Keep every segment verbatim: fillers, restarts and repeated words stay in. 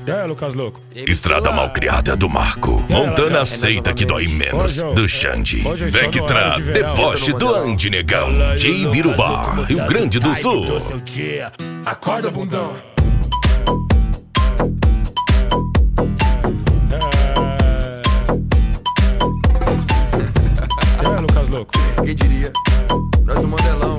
E aí, Lucas Louco? Estrada Malcriada do Marco. Montana aceita que dói menos. Do Xande. Vectra, deboche do Andy Negão. De Ibirubá, Rio Grande do Sul. Acorda, bundão. E aí, Lucas Louco? Quem diria? Nós o Mandelão.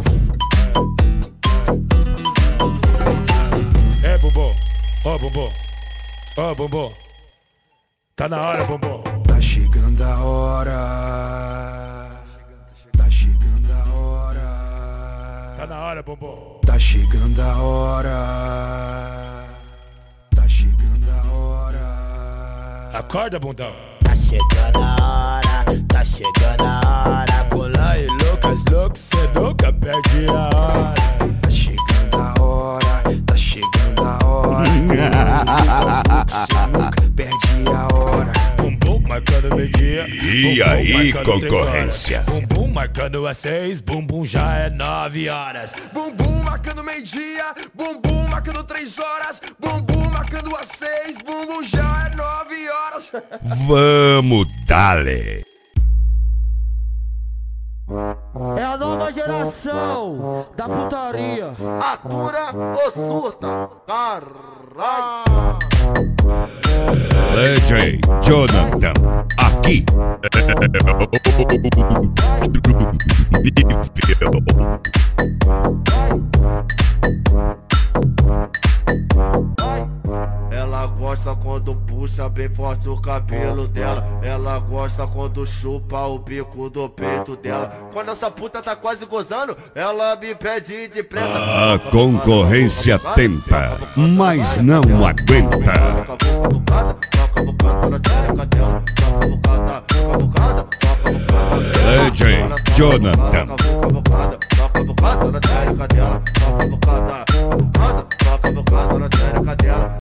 É, Bumbum. Ó, Bumbum. Ó, Bumbum. Tá na hora, Bumbum. Tá chegando a hora. Tá chegando a hora. Tá na hora, Bumbum. Tá chegando a hora. Tá chegando a hora. Acorda, bundão. Tá chegando a hora, tá chegando a hora. Colar e Lucas Louco, cê nunca perde a hora. Tá chegando a hora, tá chegando a hora. Você nunca perde a hora. Bumbum marcando meio-dia. E aí, concorrência? Bumbum marcando às seis, bumbum já é nove horas. Bumbum marcando meio-dia, bumbum marcando três horas, bumbum marcando às seis, bumbum já é nove horas. Vamos, dale. É a nova geração da putaria. Atura ou surta? Caralho! D J Jonathan, aqui. Ela gosta quando puxa bem forte o cabelo dela. Ela gosta quando chupa o bico do peito dela. Quando essa puta tá quase gozando, ela me pede depressa. A concorrência tenta, mas não aguenta. D J Jonathan.